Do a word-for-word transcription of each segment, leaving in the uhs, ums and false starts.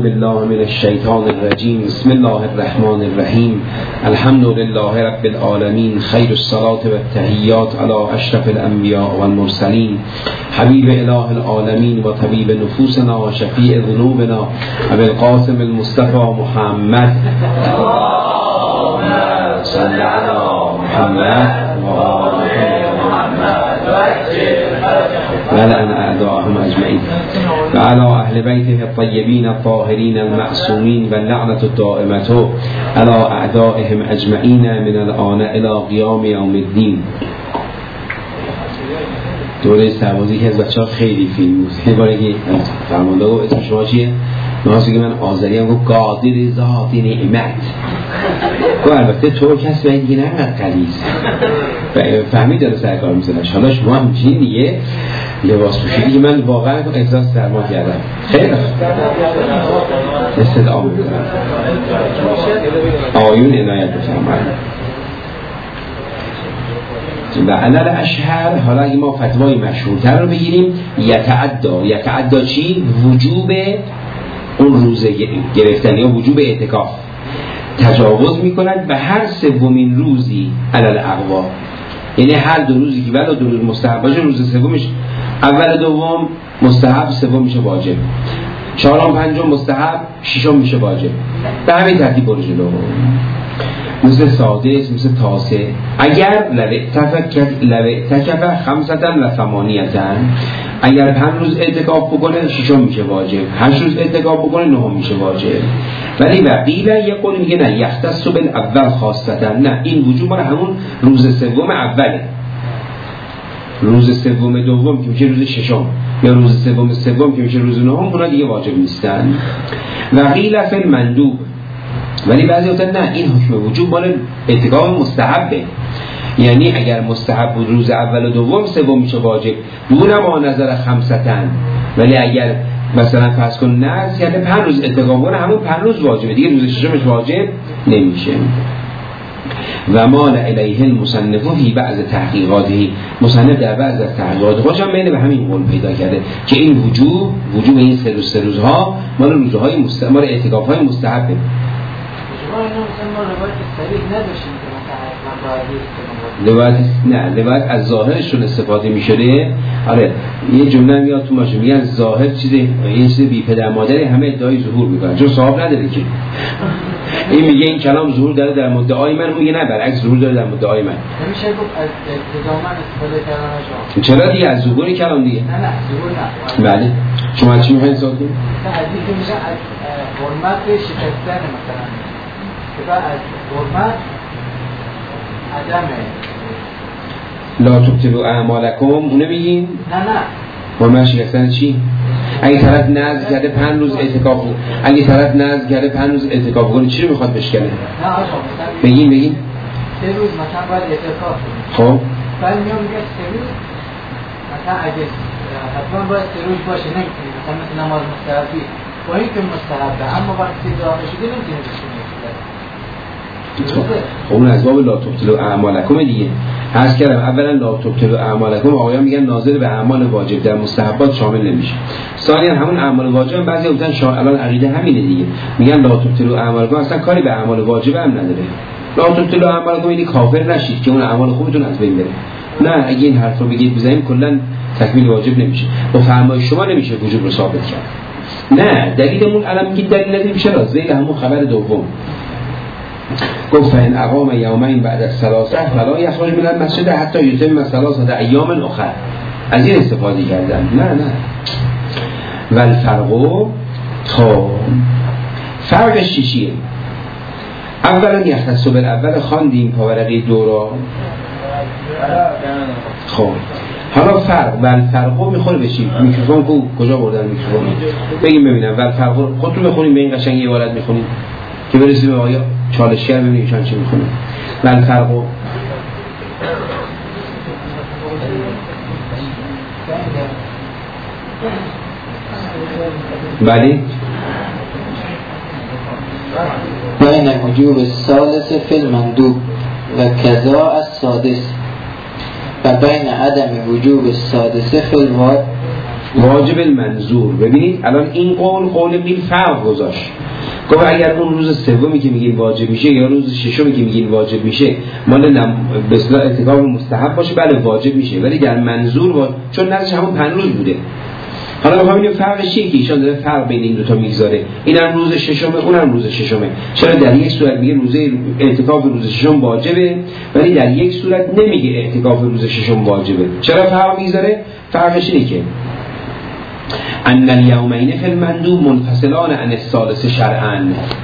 بالله من الشیطان الرجیم. بسم الله الرحمن الرحیم. الحمد لله رب العالمین. خیر الصلاة و التحیات علی اشرف الانبیاء و المرسلین، حبیب اله العالمین و طبیب نفوسنا و شفیع ذنوبنا ابی القاسم المصطفى محمد. اللهم صل علی محمد و آل محمد ولعن اعداءهم اجمعین و علی اهل بیته الطیبین الطاهرین المعصومین و اللعنة الدائمة علی اعدائهم اجمعین من الآن الی قیام یوم الدین. دوره سربازی که از بچه ها خیلی فیلم بود. یه باره که فرمانده گفت اسم شما چیه؟ ناسه که من آذری هم گفت قادر ذات نعمت. گفت البته ترک هست و این دیگه نقدر قلیز فهمید داره سرکار میزنش. حالا شما همچین دیگه لباس پوشیدی که من واقعا احساس سرما کردم. خیلی استدعا میکنم آیون عنایت بفرمایید. و علل اشهر، حالا اگه ما فتوای مشهورتر رو بگیریم، یتعدا یتعدا چی؟ وجوب اون روزه گرفتن یا وجوب اعتکاف تجاوز میکنند به هر سومین روزی علل اقوا، یعنی هر دو روزی که ولی دو روز مستحب باشه روز سومش اول دوم مستحب، سوم میشه واجب، چهارم پنجم مستحب، ششم میشه واجب. به همین ترتیب برو جلو. مثل سادس، مثل تاسه. اگر لوعتکف خمسطن و ثمانیتن، اگر پنج روز اعتکاف بکنه ششم میشه واجب، هشت روز اعتکاف بکنه نهم میشه واجب. ولی وقیله یه قول میگه نه یختص بالاول خاصتن، نه این وجوب مال همون روز سوم اوله، روز سوم دوم که میشه روز ششم یا روز سوم سوم که میشه روز نهم اونا دیگه واجب نیستن. وقیله فی المندوب، ولی بعضی وقتا نه این حکم وجوب مال اعتکاف مستحبه، یعنی اگر مستحب بود روز اول و دوم سوم میشه واجب دون ما نظر خمسطن، ولی اگر مثلا فرض کن نذر یعنی پنج روز اعتکاف کنه همون پنج روز واجبه دیگه، روز ششمش واجب نمیشه. و مال الیه المصنف فی بعض تحقیقاته، مصنف در بعض از تحقیقات خودش هم میل به همین قول پیدا کرده که این وجوب وجوب این سه روز سه روزها مال روزهای مستحب، مال اعتکاف‌های مستحبه. لباید نه لباید از ظاهرشون استفاده می شده. آره یه جمله میاد تو باشه میگن ظاهر چیزی یه چیز بی پدر مادری همه ادعای ظهور میکنن چون صاحب نداره که این میگه این کلام ظهور داره در مدعای من، اون میگه نه برعکس ظهور داره در مدعای من. نمیشه گفت از ابتدامن استفاده کردن شما چرا دیگه از ظهور کلام دیگه؟ نه نه ظهور نه. بله شما چی میخواید سوال کنید؟ حدیث میشه از حرمت شکستن مثلا که بعد از حرمت عدم لا تبطلوا اعمالکم اونو میگین؟ نه نه حرمت شکستن چی؟ اگه طرف نذر کرده پنج روز اعتکاف کنه، اگه طرف نذر کرده پنج روز اعتکاف کنه چی رو میخواد بشکنه؟ نه آقا بگین بگین سه روز مثلا باید اعتکاف کنه. خب بعد میام میگه سه روز مثلا اگه حتما باید سه روز باشه، نمیتونی مثلا مثل نماز مستحبی با این که مستحبه اما وقتی داخل شده نمیتونی بشکنی. خب اون از باب لا تبطلوا اعمالکم دیگه. عرض کردم اولا لا تبطلوا اعمالکم آقایان میگن ناظر به اعمال واجب در مستحبات شامل نمیشه. ثانیا همون اعمال واجب بعضی گفتن شامل، الان عقیده همینه دیگه، میگن لا تبطلوا اعمالکم اصلا کاری به اعمال واجب هم نداره. لا تبطلوا اعمالکم یعنی کافر نشید که اون اعمال خوبتون از بین بره. نه اگه این حرف رو بگید بزنیم کلا تکمیل واجب نمیشه، با فرمای شما نمیشه وجوب رو ثابت کرد. نه دلیلمون الان میگید دلیل نداریم. چرا؟ ذیل همون خبر دوم گفت فإن اقام یومین بعد الثلاثه فلا یخرج من المسجد حتی یتم ثلاثه ایام اخر. از این استفاده کردن. نه نه و الفرق خب فرقش چیه؟ اولا یختص بالاول خواندیم پاورقی دو را. خب حالا فرق و الفرق میخوره به چی؟ میکروفون کو کجا بردن میکروفون؟ بگیم ببینم و الفرق خودتون بخونیم به این قشنگی عبارت میخونیم که برسیم به آیا چالشگر ببینیم ایشان چی میخونه. و الفرق بله بین وجوب الثالث فی المندوب و کذا السادس و بین عدم وجوب السادس فی الواجب واجب المنظور. ببینید الان این قول قول قیل فرق گذاشت، گفت اگر اون روز سومی که میگین واجب میشه یا روز ششمی که میگین واجب میشه مال نم... به اصطلاح اعتکاف مستحب باشه بله واجب میشه، ولی در منظور با... چون نزدش همون پنج روز بوده. حالا میخوام ببینیم فرقش چیه که ایشان داره فرق بین این دو تا میگذاره، اینم روز ششمه اونم روز ششمه. چرا در یک صورت میگه روز اعتکاف روز ششم واجبه ولی در یک صورت نمیگه اعتکاف روز ششم واجبه؟ چرا فرق میگذاره؟ فرقش اینه که ان الیومین فی المندوب منفصلان عن الثالث شرعا،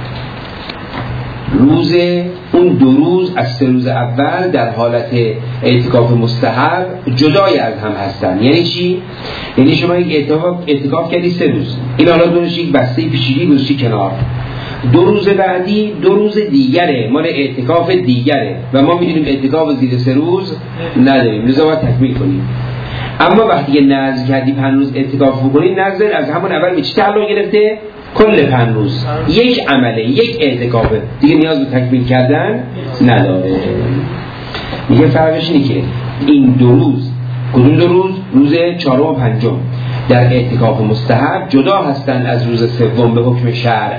روز اون دو روز از سه روز اول در حالت اعتکاف مستحب جدای از هم هستن. یعنی چی؟ یعنی شما یک اعتکاف, اعتکاف کردی سه روز، این حالا دونش یک بسته پیچیدگی گذاشتی کنار، دو روز بعدی دو روز دیگره مال اعتکاف دیگره و ما میدونیم اعتکاف زیر سه روز نداریم، لذا باید تکمیل کنیم. اما وقتی که نذر کردی پنج روز اعتکاف بکنی، نذر از همون اول به چی تعلق گرفته؟ کل پنج روز یک عمله، یک اعتکافه، دیگه نیاز به تکمیل کردن نداره. میگه فرقش اینه که این دو روز، کدوم دو روز؟ روز چهارم و پنجم در اعتکاف مستحب جدا هستن از روز سوم به حکم شرع.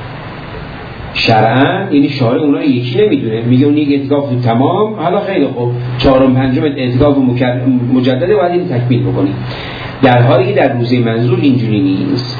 شرعاً یعنی شارع اونا رو یکی نمیدونه، میگه اون یک اعتکاف تمام، حالا خیلی خوب چهارم پنجم اعتکاف مجدده باید این تکمیل بکنی، در حالی که در روزه منظور اینجوری نیست.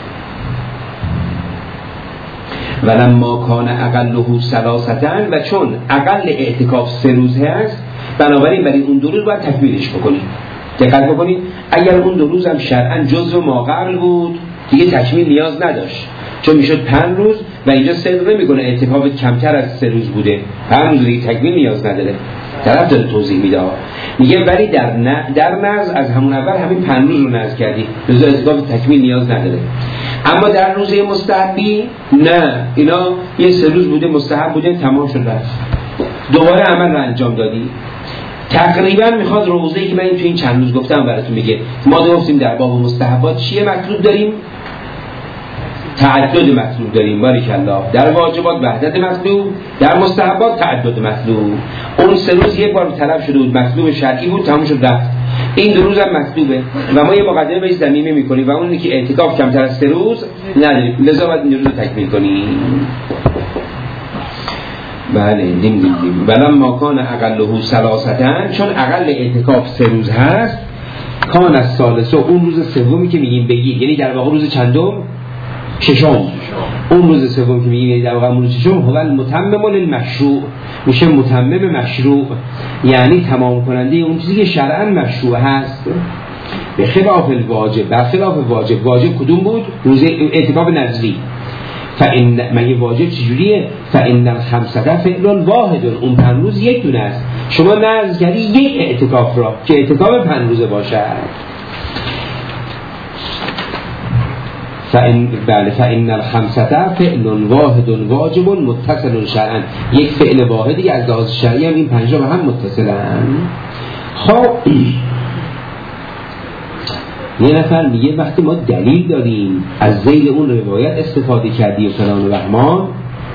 ولما کان اقله ثلاثه، و چون اقل اعتکاف سه روز هست بنابراین برای اون دو روز باید تکمیلش بکنی. دقت بکنید اگر اون دو روز هم شرعاً جزء ما قبل بود دیگه تکمیل نیاز نداشت، چون میشد پنج روز و اینجا صدق نمیکنه اعتکاف کمتر از سه روز بوده، پنج روز دیگه تکمیل نیاز نداره. طرف داره توضیح میده میگه ولی در ن... در نذر از همون اول همین پنج روز رو نذر کردی، لذا اعتکاف تکمیل نیاز نداره. اما در روزه مستحبی نه، اینا یه سه روز بوده مستحب بوده تمام شد رفت، دوباره عمل رو انجام دادی. تقریبا میخواد روزه‌ای که من این تو این چند روز گفتم براتون میگه. ما گفتیم در باب مستحبات چیه مطلوب داریم؟ تعدد مطلوب داریم. باریکالله. در واجبات وحدت مطلوب، در مستحبات تعدد مطلوب. اون سه روز یک بار طلب شده بود، مطلوب شرعی بود، تموم شد رفت. این دو روز هم مطلوبه و ما یه مقدمه بهش ضمیمه میکنیم و اون که اعتکاف کمتر از سه روز نداریم، لذا باید این روز رو تکمیل کنیم. بله دیم دیم دیم. ولما کان اقله ثلاثه، چون اقل اعتکاف سه روز هست، کان از ثالثه، اون روز سومی که میگیم بگیر، یعنی در واقع روز چندم؟ ششم. اون روز سوم که میگیم یعنی در واقع روز ششم، هو المتمم للمشروع، میشه متمم مشروع، یعنی تمام کننده اون چیزی که شرعاً مشروع هست. به خلاف الواجب، به خلاف واجب. واجب کدوم بود؟ روز اعتکاف نظری. فإن مگه واجب چجوریه؟ فإن الخمسه فعل واحد، اون پنج روز یک دونه است. شما نذر کردی یک اعتکاف را که اعتکاف پنج روزه باشد. فإن بله فإن الخمسه فعل واحد واجب متصل شرعا، یک فعل واحدی از لحاظ شرعی هم این پنج با هم متصلن. خب یه نفر میگه وقتی ما دلیل داریم از ذیل اون روایت استفاده کردی و فلان و رحمان،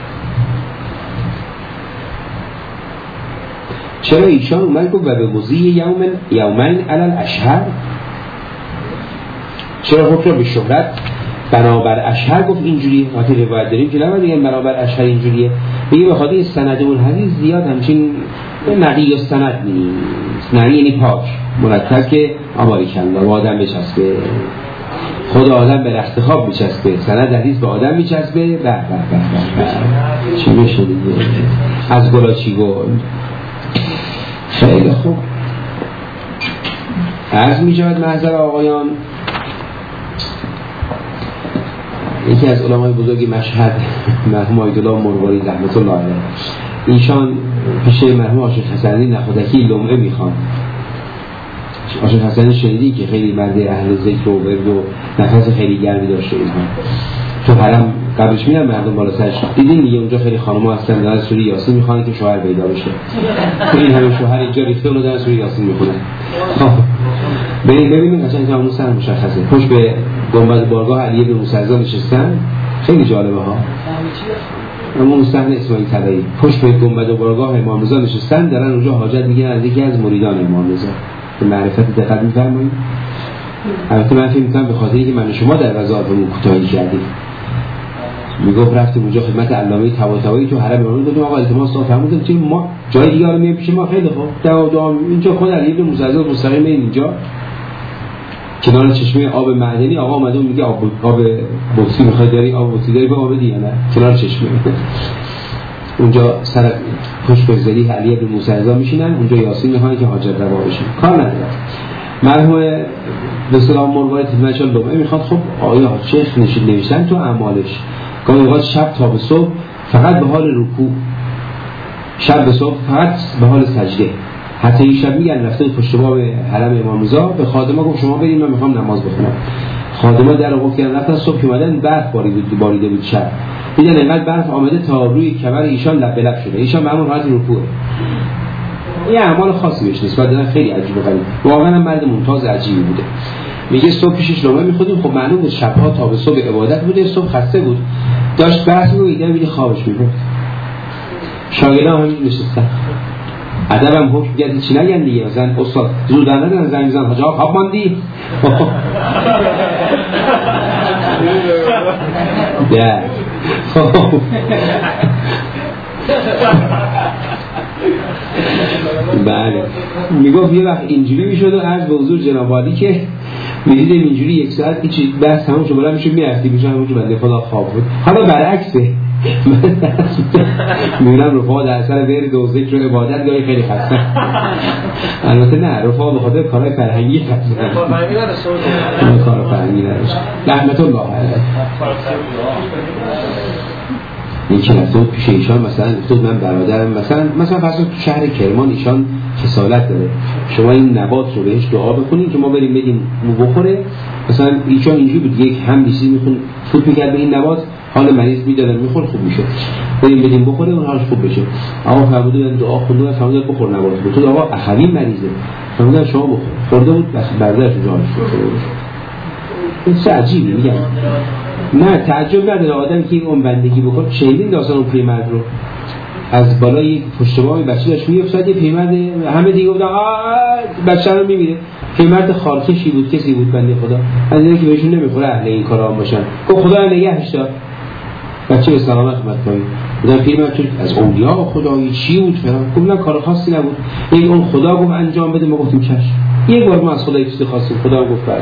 چرا ایشان اومد گفت و به وضیع یوم یومین علی الاشهر، چرا حکم به شهرت بنابر اشهر گفت اینجوری؟ وقتی روایت داریم که نباید بگیم بنابر اشهر اینجوریه، بگیم به خاطر سند اون حدیث زیاد همچین نقی و سند نیست. نقی یعنی پاک مرتب که آماری کنده و آدم بچسبه، خود آدم به رخت خواب میچسبه، سند حدیث به آدم میچسبه. به به به به چی میشه دیگه؟ از گلا چی گل. خیلی خوب، عرض میشود محضر آقایان، یکی از علمای بزرگی مشهد مرحوم آیدالله مرواری رحمت الله علیه، ایشان پیش مرحوم عاشق حسنی نخودکی لمعه میخوان. عاشق حسنی شنیدی که خیلی مرد اهل ذکر و ورد و نفس خیلی گرمی داشته اینها. تو حرم قبلش میرن مردم بالا سرش، دیدین دیگه اونجا خیلی خانم‌ها هستن دارن سوره یاسین میخوان که شوهر پیدا بشه. این همه شوهر اینجا ریخته اونو دارن سوره یاسین میخونن. ببینید قشنگ که اون سر مشخصه، پشت به گنبد بارگاه علی بن موسی نشستن، خیلی جالبه ها. اون صحنه اسماعیل طلایی پشت به گنبد بارگاه امام رضا نشستن، دارن اونجا حاجت میگیرن از یکی از مریدان امام رضا. به معرفت دقت می‌فرمایید. البته من فکر می‌کنم به خاطر اینکه من و شما در وظایفمون کوتاهی کردیم. میگفت رفتیم اونجا خدمت علامه طباطبایی تو حرم امام دادیم آقا التماس تا فرمودیم چه ما جای دیگه رو میام پیش ما خیلی خوب دعا اینجا خود علی ابن موسی مستقیم اینجا کنار چشمه آب معدنی آقا اومده میگه آب آب بوسی میخواد داری آب بوسی داری به آب دیگه نه کنار چشمه اونجا سر پشت بزدی علی ابن موسی میشینن اونجا یاسین میخوان که حاجت روا بشه کار نداره مرحوم به سلام مروارید خدمتشان دوباره میخواد خب آیا شیخ نشید نوشتن تو اعمالش گاهی اوقات شب تا به صبح فقط به حال رکوع شب به صبح فقط به حال سجده حتی این شب میگن رفته پشت باب حرم امام رضا به خادمه گفت شما برید من میخوام نماز بخونم خادمه در رو گفتن رفتن صبح که اومدن برف باریده باریده بود شب دیدن اینقدر برف آمده تا روی کمر ایشان لب به لب شده ایشان معمول حالت رکوعه یه اعمال خاصی بهش نسبت دادن خیلی عجیبه غریبه واقعا هم مرد ممتاز عجیبی بوده میگه صبح پیشش لقمه می‌خوردیم خب معلومه شب‌ها تا به صبح عبادت بوده صبح خسته بود داشت بحث می‌کرد می‌دید خوابش می‌برد شاگردان هم نشستن ادبم حکم می‌گه چی نگن دیگه مثلا استاد زود ندادن زنگ می‌زنن حاج آقا خواب ماندی ده بله میگفت یه وقت اینجوری میشد و عرض به حضور جناب عالی که میدیدیم اینجوری یک ساعت هیچی بحث تموم شد بلند میشد میرفتی میشد همونجا بنده خدا خواب بود حالا برعکسه من درست میبینم رفاق در اثر بیر دو ذکر و عبادت گاهی خیلی خسته البته نه رفاق به خاطر کارهای فرهنگی خسته کار فرهنگی نداشت رحمت الله علیه این که رفته بود پیش ایشان مثلا گفته من برادرم مثلا مثلا فرض تو شهر کرمان ایشان کسالت داره شما این نبات رو بهش دعا بکنین که ما بریم بدیم مو بخوره مثلا ایشان اینجوری بود یک هم بیسی میخون فوت میکرد به این نبات حال مریض میدادن میخور خوب میشه بریم بدیم بخوره اون حالش خوب بشه آقا فرمودن دعا خونده و فرمودن بخور نبات بود تو آقا اخوی مریضه فرمودن شما بخور خورده بود بس برادرش رو جانش این چه عجیبی میگم نه تعجب نداره آدم که اون بندگی بکنه شنیدین داستان اون پیرمرد رو از بالای پشت بام بچه داشت میافتاد یه پیرمرد همه دیگه بودن بچه رو میبینه پیرمرد خارکشی بود کسی بود بنده خدا از اینکه که بهشون نمیخوره اهل این کارا هم باشن گفت خدا نگهش دار بچه به سلامت اومد پایین بودن پیرمرد تو از اولیاء خدایی چی بود فرام گفتن کار خاصی نبود این اون خدا گفت انجام بده ما گفتیم چش یک بار ما از خدا چیزی خواستیم خدا گفت فرام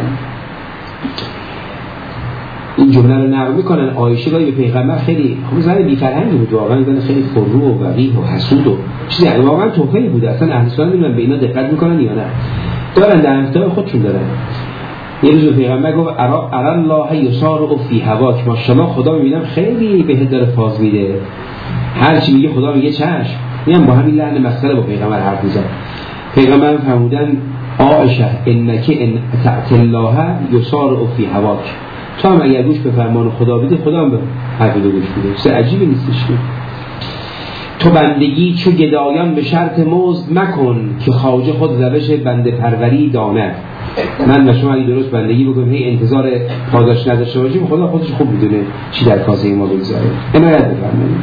این جمله رو نقل میکنن عایشه گاهی به پیغمبر خیلی خب زن بی‌فرهنگی بود واقعا زن خیلی فرو و وقیح و حسود و چیزی واقعا توفیقی بود اصلا اهل سنت نمیدونن به اینا دقت میکنن یا نه دارن در کتاب خودشون دارن یه روز پیغمبر گفت ارا ارا الله یسارع فی هواک ماشاءالله خدا میبینم خیلی بهت داره فاز میده هر چی میگه خدا میگه چشم میگم با همین لحن مسئله با پیغمبر حرف میزنه پیغمبر فرمودن عایشه انک ان تعت الله یسارع فی هواک تو هم اگر گوش به فرمان خدا بده خدا هم به حرف دو گوش بده چه عجیبی نیستش که تو بندگی چو گدایان به شرط مزد مکن که خواجه خود روش بنده پروری داند من و شما اگه درست بندگی بکنیم هی انتظار پاداش نداشته باشیم خدا خودش خوب میدونه چی در کاسه ما بگذاره عنایت بفرمایید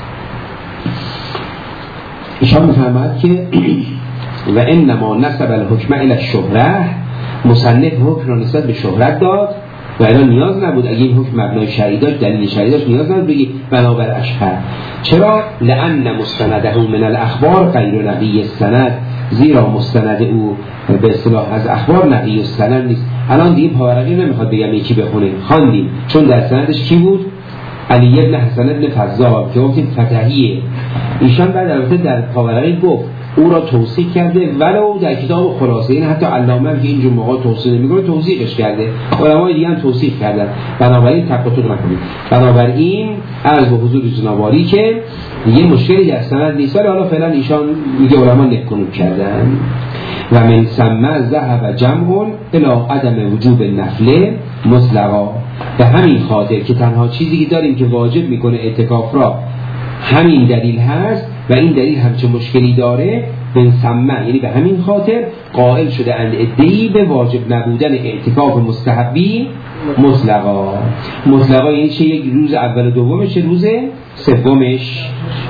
ایشان میفرماید که و انما نسب الحکم الی الشهره مصنف حکم را نسبت به شهرت داد و الان نیاز نبود اگه این حکم مبنای شرعی داشت دلیل شرعی داشت نیاز نبود بگی بنابر اشهر چرا لان مستنده من الاخبار غیر نقی السند زیرا مستند او به اصطلاح از اخبار نقی السند نیست الان دیگه پاورقی نمیخواد بگم یکی بخونه خواندیم چون در سندش کی بود علی ابن حسن ابن فضال که گفتیم فتحیه ایشان بعد البته در پاورقی گفت او را توصیح کرده ولو در کتاب خلاصه این حتی علامه که این جمله ها توصیح نمیکنه توصیحش کرده علمای دیگه هم توصیح کردن بنابراین تقاطع نکنید بنابراین عرض به حضور جنابعالی که یه مشکلی در سند نیست ولی حالا فعلا ایشان میگه علما نکنود کردن و من ثم ذهب جمع الی عدم وجوب نفله مطلقا به همین خاطر که تنها چیزی که داریم که واجب میکنه اعتکاف را همین دلیل هست و این دلیل همچه مشکلی داره به سمه یعنی به همین خاطر قائل شده اند ادعی به واجب نبودن اعتکاف مستحبی مطلقا مطلقا یعنی چه یک روز اول و دومش چه روز سومش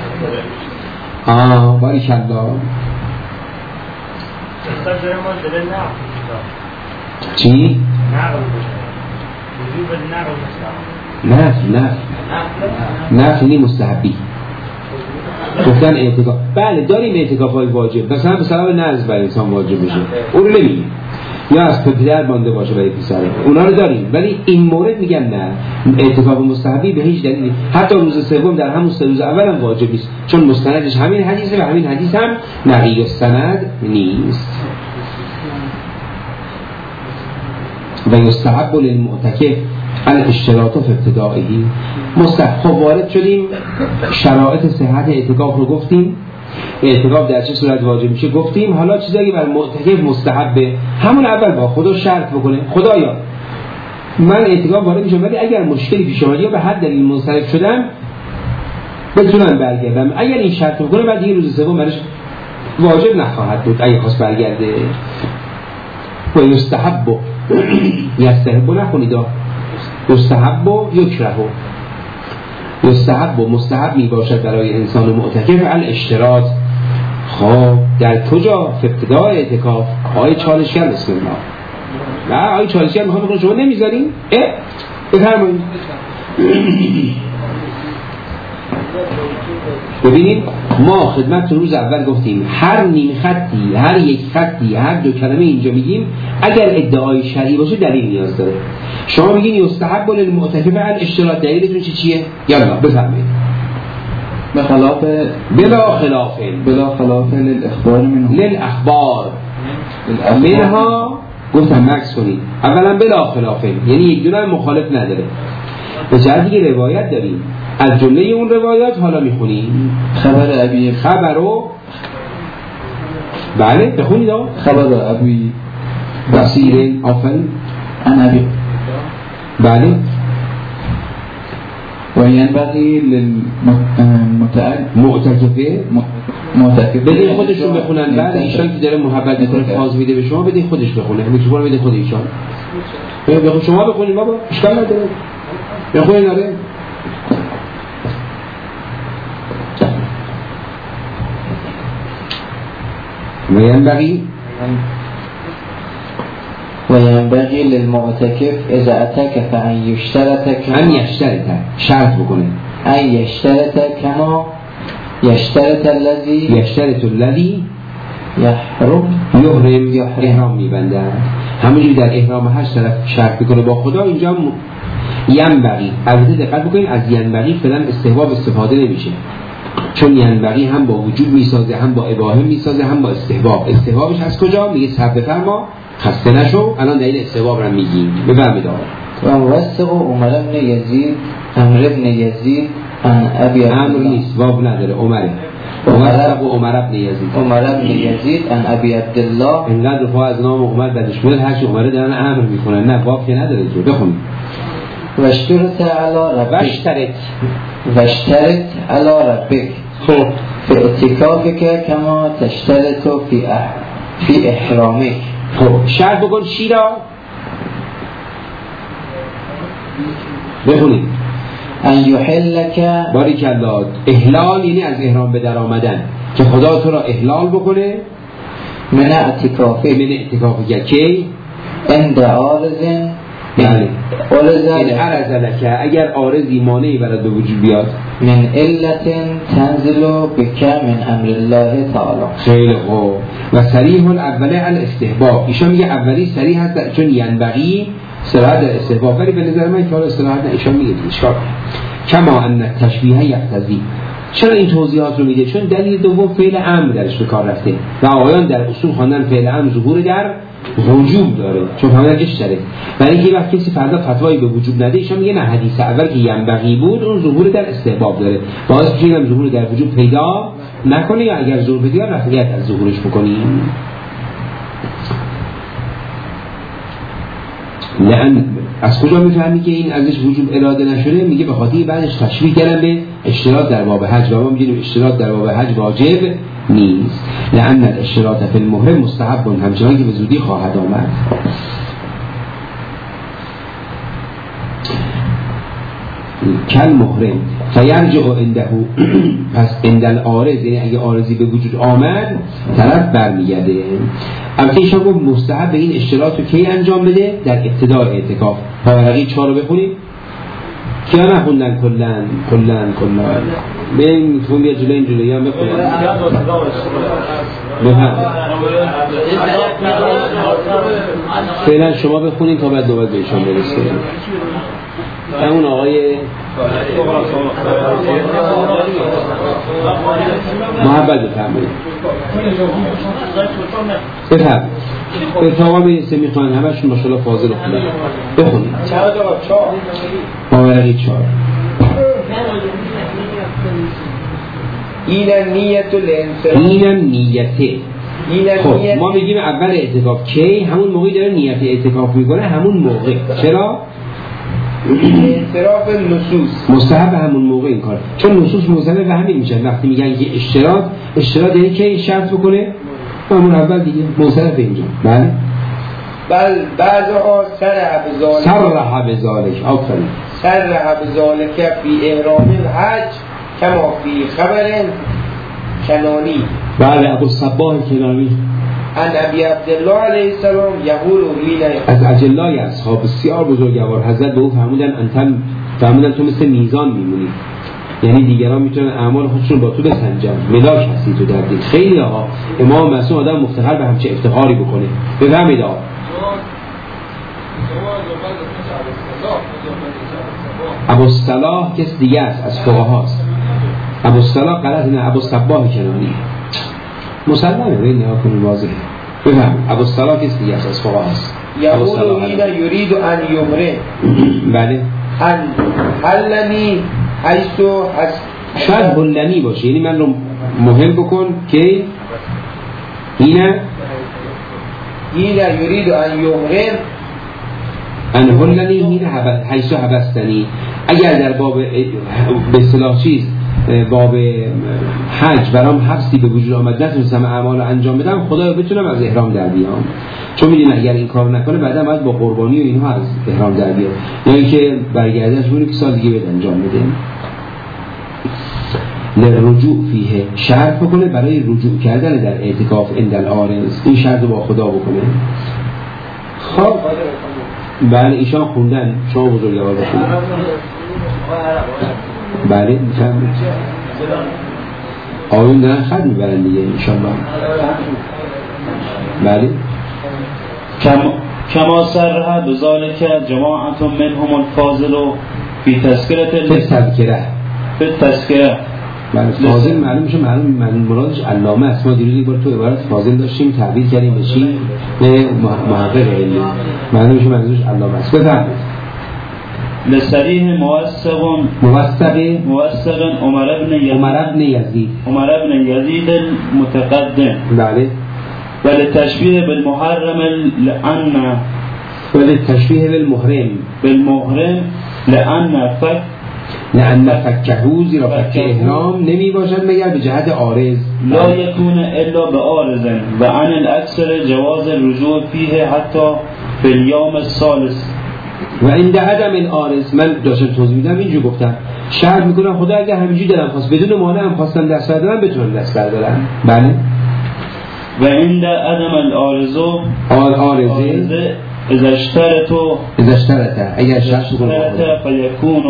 آه باریکالله چی؟ نه نه نه نه مستحبی گفتن اعتکاف. بله داریم اعتکاف های واجب، مثلا به سبب نذر برای انسان واجب بشه اون رو نمیگیم، یا از پدر مانده باشه برای پسر، اونا رو داریم. ولی این مورد میگن نه، اعتکاف مستحبی به هیچ دلیلی، حتی روز سوم در همون سه روز اول هم واجب نیست، چون مستندش همین حدیثه و همین حدیث هم نقی السند نیست. و یستحب للمعتکف الاشتراط فی ابتدائه. مستحب وارد شدیم، شرایط صحت اعتکاف رو گفتیم، اعتکاف در چه صورت واجب میشه گفتیم. حالا چیزایی بر معتکف مستحبه، همون اول با خدا شرط بکنه، خدایا من اعتکاف وارد میشم ولی اگر مشکلی پیش اومد یا به حد دلیل منصرف شدم بتونم برگردم. اگر این شرط بکنه بعد این روز سوم برش واجب نخواهد بود اگه خواست برگرده. و یستحب یستحب نخونید، یستحب یکره. یستحب و مستحب می باشد برای انسان معتکف الاشتراط. خب در کجا؟ فی ابتدای اعتکاف. آیه چالشگر بسم الله. نه آیه چالشگر میخوام بکنم شما نمیذارین؟ اه بفرمایید. ببینید ما خدمت روز اول گفتیم هر نیم خطی، هر یک خطی، هر دو کلمه اینجا میگیم اگر ادعای شرعی باشه دلیل نیاز داره. شما میگین یستحب للمعتکف الاشتراط، دلیلتون چی چیه؟ یالا بفرمایید. به خلاف بلا خلاف بلا خلاف للاخبار منه للاخبار منها گفتم مکس کنید. اولا بلا خلاف یعنی یک دونه مخالف نداره. به جهت دیگه روایت داریم، از جمله اون روایات حالا میخونیم خبر ابی خبرو بله بخونید ها. خبر ابی بصیر آفرین عن ابی بله. و ینبغی للمعتکف معتکف بدین خودشون بخونن. بعد ایشان که داره محبت میکنه فاز میده به شما بدین خودش بخونه، میکروفون بده خود ایشان بخون. شما بخونید بابا اشکال نداره بخونید. داره و ینبغی و ینبغی للمعتکف اذا اعتکف ان یشترط ان یشترط شرط بکنه، ان یشترط کما یشترط الذی یشترط الذی یحرم یحرم احرام میبندن. همونجوری در احرام هشت طرف شرط بکنه با خدا. اینجا ینبغی البته دقت بکنید از ینبغی فعلا استحباب استفاده نمیشه، چون ینبغی هم با وجود میسازه، هم با اباحه میسازه، هم با استحباب. استحبابش از کجا؟ میگه صبر فرما خسته نشو. الان دلیل استحباب رو میگیم. بفرمایید آقا. و وثق عمر بن یزید عمرو بن یزید عن ابی عمرو نیست، واو نداره، عمره. وثق عمر بن یزید عمر بن یزید عن ابی عبدالله. اینقدر رفع از نام عمر بدش میاد هر چی عمره دارن امر میکنن. نه واو که نداره جو. بخونید. واشترط علی ربک واشترط واشترط علی ربک خب فی اعتکافک کما تشترط فی اح... فی احرامک. خب شرط بکن شیرا بخونید. ان یحلک باریکالله. احلال یعنی از احرام به در آمدن، که خدا تو را احلال بکنه من اعتکافک من اعتکافک کی عند عارض بله عارض این عرض لکه اگر عارضی مانعی برات به وجود بیاد من علت تنزل بک من امر الله تعالی. خیلی خوب. و صریح الاوله الاستحباب. ایشان میگه اولی صریح هست چون ینبغی صراحت در استحباب، ولی به نظر من که حالا صراحت نه. ایشان میگه اشکال کما ان تشبیه یقتضی. چرا این توضیحات رو میده؟ چون دلیل دوم فعل امر درش به کار رفته و آقایان در اصول خواندن فعل امر ظهور در وجوب داره، چون فهمیدن اشتره. ولی یه وقت کسی فردا فتوایی به وجوب نده، ایشان میگه نه حدیث اول که ینبغی بود اون ظهور در استحباب داره، باعث میشه هم ظهور در وجوب پیدا نکنه، یا اگر ظهور بدی رفعیت از ظهورش بکنیم. لأن از کجا میفهمی که این ازش وجوب اراده نشده؟ میگه به خاطر بعدش تشبیه کردن به اشتراط در باب حج، و ما میگیم اشتراط در باب حج واجب نیست. لأن الاشتراط فی المحرم مستحب، همچنان که به زودی خواهد آمد. کل محرم فیرجع عنده پس عندل عارض، یعنی اگه عارضی به وجود آمد طرف برمیگرده. البته ایشان گفت مستحب به این اشتراط رو کی انجام بده؟ در ابتدای اعتکاف. پاورقی چهار رو بخونیم کیا نخوندن کلن کلن کلن بین میتون بیا جلوی این جلوی هم بخونن بفهم فعلا شما بخونین تا بعد دوباره بهشان برسیم. همون آقای محبت بفرمایید بفرم اتاقا بیسته میخوان همشون ماشاءالله فاضل خونن بخونید آورقی چهار این نیت الانصراف این نیته. خب ما میگیم اول اعتکاف کی؟ همون موقعی داره نیت اعتکاف میکنه، همون موقع. چرا؟ انصراف نصوص مستحب همون موقع این کار، چون نصوص موزنه به همین میشن. وقتی میگن که اشتراط اشتراط یعنی که شرط بکنه همون اول دیگه موزنه به اینجا. بله بل بعضها سرح بذالک سرح بذالک آفرین سرح بذالک فی احرام الحج کما فی خبر کنانی. بله ابو صباح کنانی ان ابی عبدالله علیه السلام یقول حین از اجلای اصحاب بسیار بزرگوار حضرت به او فرمودن انتم فرمودن تو مثل میزان میمونی، یعنی دیگران میتونن اعمال خودشون با تو بسنجن، ملاک هستی تو در دل. خیلی آقا امام معصوم آدم مفتخر به همچه افتخاری بکنه. بفهمید آقا ابو الصلاح کس دیگه است از فقهاست. ابو الصلاح غلط نه، ابو صباح کنانی مسلمانه. ببین نگاه کنید واضحه. بفهم ابو الصلاح کس دیگه است از فقهاست. یقول حین یرید ان یمره بله ان حلنی حیث حس شاید هلنی باشه، یعنی من رو مهم بکن که اینه حین یرید ان یمره ان هلنی این حیث حبستنی. اگر در باب به اصطلاح چیز باب حج برام حبسی به وجود آمد نتونستم اعمال رو انجام بدم، خدا بتونم از احرام در بیام. چون میدونم اگر این کار نکنه بعدا باید با قربانی و اینها از احرام در بیاد، یعنی که برگردش مونی که سال دیگه بده انجام بده. لرجوع فیه شرط بکنه برای رجوع کردن در اعتکاف اندل عارض، این شرط رو با خدا بکنه. خب بله ایشان خوندن، شما بزرگوار بخونید. بله میفهمید آیون دارن خط میبرن دیگه انشالله. بله کما سرها بذالک جماعت منهم الفاضل فی تذکرت فی تذکره فی تذکره. بله فاضل معلوم میشه، معلوم مرادش علامه است. ما دیروز یک بار تو عبارت فاضل داشتیم تعبیر کردیم به چی؟ به محقق علمی. معلوم میشه منظورش علامه است. بفرمایید. لسریح موثق موثق موثق عمر ابن یزید عمر ابن یزید عمر ابن یزید المتقدم. بله وللتشبیه بالمحرم لأن وللتشبیه بالمحرم بالمحرم لأن فك لأن فکهو زیرا فک احرام نمی باشد مگر به جهت عارض، لا یکون الا به عارض و عن الاکثر جواز الرجوع فیه حتی فی اليوم الثالث. و عند عدم العارض من داشتم توضیح میدم اینجور گفتم شرط میکنم خدا اگر همینجوری دلم خواست بدون مانع هم خواستم دست بردارم بتونم دست بردارم. بله و عند عدم العارض عارضه اذا اشترطوا اذا اشترط اگر شرط کنه فیکون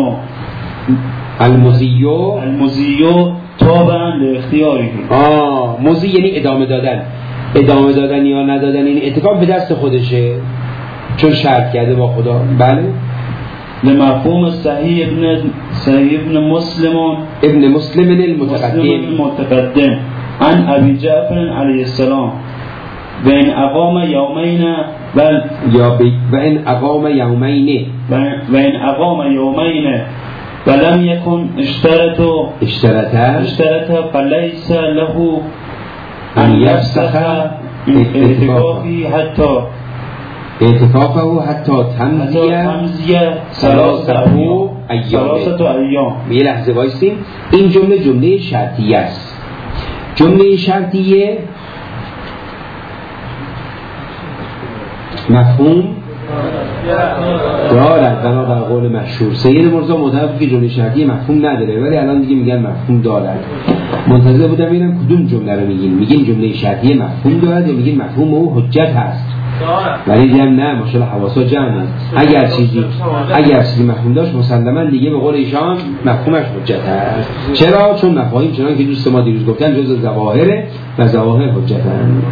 المزیو المزیو تابعا لاختیاره. آه مزی یعنی ادامه دادن، ادامه دادن یا ندادن این اعتکاف به دست خودشه چون شرط کرده با خدا. بله لمفهوم صحیح ابن صحیح ابن مسلم ابن مسلم المتقدم المتقدم عن ابي جعفر علیه السلام و ان اقام یومین بل یا و ان اقام یومین و ان اقام یومین ولم يكن اشترط اشترط اشترط فليس له ان يفسخ اعتكافه حتى اعتکافه حتی تمضیه ثلاثه ایام. یه لحظه وایسیم. این جمله جمله شرطیه است. جمله شرطیه مفهوم دارد بنا بر قول مشهور. سید مرزا معتقد که جمله شرطی مفهوم نداره، ولی الان دیگه میگن مفهوم دارد. منتظر بودم ببینم کدوم جمله رو میگین، میگین جمله شرطی مفهوم دارد یا میگین مفهوم او حجت هست؟ ولی دیدم نه، ماشاءالله حواسا جمع است. اگر چیزی اگر چیزی مفهوم داشت مسلما دیگه به قول ایشان مفهومش حجت هست. چرا؟ چون مفاهیم چنان که دوست ما دیروز گفتن جزء ظواهر و ظواهر حجتن.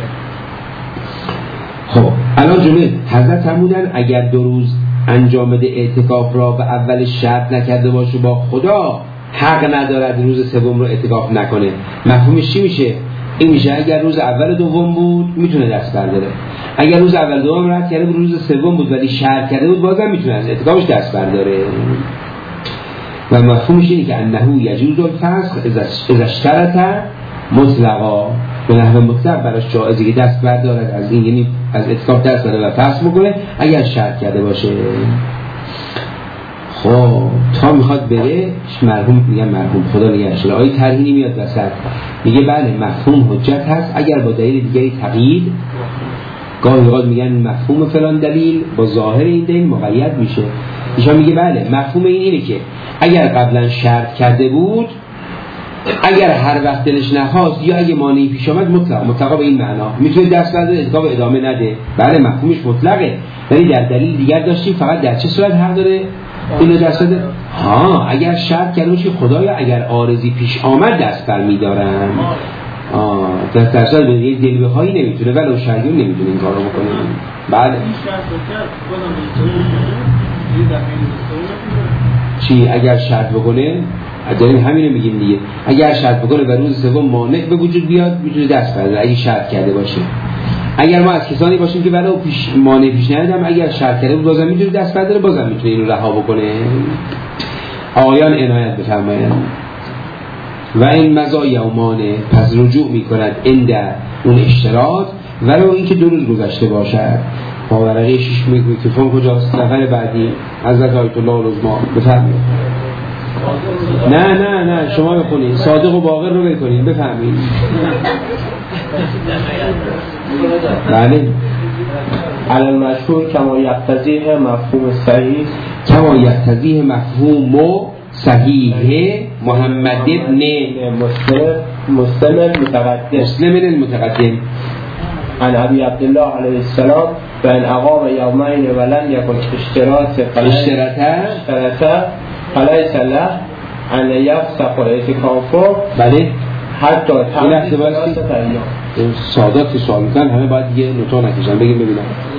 خب الان جمله حضرت فرمودن اگر دو روز انجام بده اعتکاف را و اول شرط نکرده باشه با خدا، حق ندارد روز سوم رو اعتکاف نکنه. مفهومش چی میشه؟ این میشه اگر روز اول دوم بود میتونه دست برداره، اگر روز اول دوم رد کرده بود روز سوم بود ولی شرط کرده بود بازم میتونه از اعتکافش دست برداره. و مفهومش اینه که انه یجوز الفسخ اذا اشترط مطلقا، به نحو مطلق براش جایزه که دست بردارد از این، یعنی از اعتکاف دست برداره و فسخ بکنه اگر شرط کرده باشه. خب تا میخواد بره مرحوم میگن مرحوم خدا نگهش آیه ترهینی میاد وسط، میگه بله مفهوم حجت هست اگر با دلیل دیگری تقیید، گاهی اوقات میگن مفهوم فلان دلیل با ظاهر این دلیل مقید میشه. ایشان میگه بله مفهوم این اینه که اگر قبلا شرط کرده بود، اگر هر وقت دلش نخواست یا اگه مانعی پیش آمد مطلق مطلقا به این معنا میتونه دست برداره اعتکاف ادامه نده. بله مفهومش مطلقه، ولی در دلیل دیگر داشتیم فقط در چه صورت حق داره اینو دست بده؟ ها اگر شرط کرده باشه خدایا اگر عارضی پیش آمد دست بر میدارم. آه در درصد به یه دلیل هایی نمیتونه ولو شرعی نمیتونه این کارو بکنه. بعد چی اگر شرط بکنه؟ داریم همینو میگیم دیگه، اگر شرط بکنه و روز سوم مانع به وجود بیاد میتونه دست برداره اگه شرط کرده باشه. اگر ما از کسانی باشیم که ولو پیش مانع پیش نیادم اگر شرط کرده بود بازم میتونه دست برداره، بازم میتونه اینو رها بکنه. آیان عنایت بفرمایند. و این مزایا و مانع پس رجوع میکند عند اون اشتراط ولو اینکه دو روز گذشته باشد. با ورقه شش میکروفون کجاست؟ نفر بعدی حضرت آیت الله العظما بفرمایید. نه نه نه شما بخونید، صادق و باقر رو بکنید بفهمید. بله على المشهور كما يقتضيه مفهوم صحیح كما يقتضيه مفهوم صحیح محمد ابن مسلم مسلم المتقدم مسلم المتقدم عن ابي عبد الله عليه السلام بان اقام يومين ولم يكن اشتراط اشتراط فليس له ان يفسخ اعتكافه بله حتی تمام ثلاثه ایام. سادات که سوال میکنن همه باید دیگه نوتا نکشن بگیم ببینم.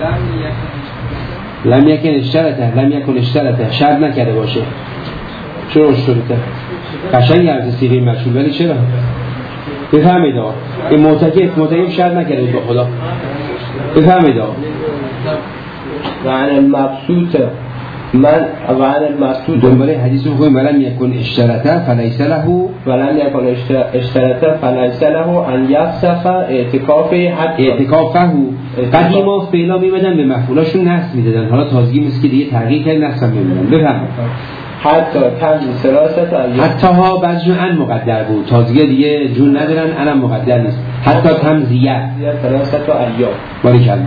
لم یکن اشترطه لم یکن اشترطه شرط نکرده باشه. چرا اشترطه؟ قشنگ عرض سیغه مشهور ولی چرا؟ بفهمید آقا این معتکف معتکف شرط نکرده با خدا. بفهمید آقا و عن المبسوط من و عن المبسوط دنباله حدیث رو بخونیم ولم یکن اشترطه فلیس له ولم یکن اشترطه فلیس له ان یفسخ اعتکافه حتی اعتکافه. قدیما فعلا میمدن به مفعولاشون نصب میدادن، حالا تازگی مثل که دیگه تغییر کرد نصب میدادن. بفرمایید. حتی تمزی سراست ایام حتی ها بعضیشون ان مقدر بود، تازگی دیگه جون ندارن انم مقدر نیست. حتی تمزیه سراست ایام باریکالله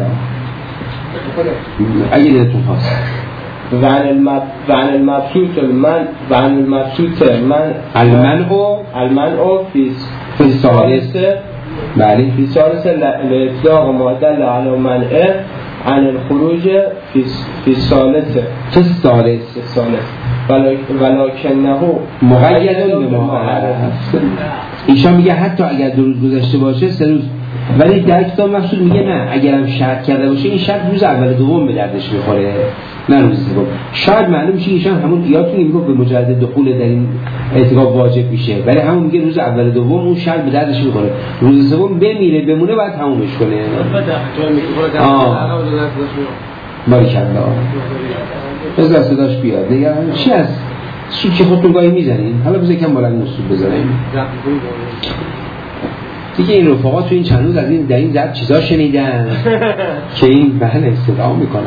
اگه دلتون خواست. و عن المب و عن المبسوط من و عن المبسوط من المنع المنع فی فی الثالث بله فی الثالث الاطلاق ما دل علی منع عن الخروج فی فی الثالث فی الثالث ولکنه مقید به ما عرف. ایشان میگه حتی اگر دو روز گذشته باشه سه روز، ولی در کتاب مقصود میگه نه اگرم شرط کرده باشه این شرط روز اول دوم به دردش میخوره نه روز سوم. شاید معلوم میشه ایشان همون یادتون میگه به مجرد دخول در این اعتکاف واجب میشه، ولی همون میگه روز اول دوم اون شرط به دردش میخوره، روز سوم بمیره بمونه بعد تمومش کنه. آه باریکالله بذار صداش بیاد نگران چی هست سود که خودتون گاهی میزنین، حالا بذار یکم بلند سود بزنیم دیگه. این رفقا تو این چند روز از این در این ضبط چیزا شنیدن که این بله صدا میکنن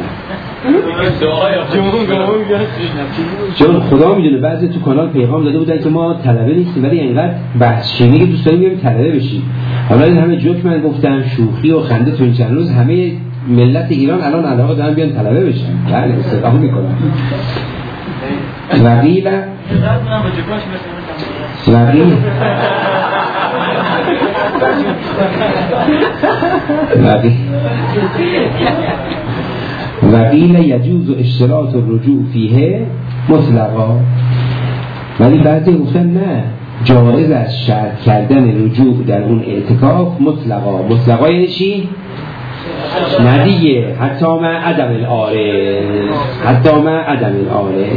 جون خدا میدونه بعضی تو کانال پیغام داده بودن که ما طلبه نیستیم ولی اینقدر بحث شینی که دوست داریم بریم طلبه بشیم. حالا این همه جوک من گفتم شوخی و خنده تو این چند روز همه ملت ایران الان علاقه دارن بیان طلبه بشن، بله استفاده میکنن. وقیل وقیل وقیل وقیل یجوز اشتراط الرجوع فیه مطلقا، ولی بعضی گفتن نه، جایز از شرط کردن رجوع در اون اعتکاف مطلقا. مطلقا یعنی چی؟ نه دیگه، حتی ما عدم العارض، حتی ما عدم العارض.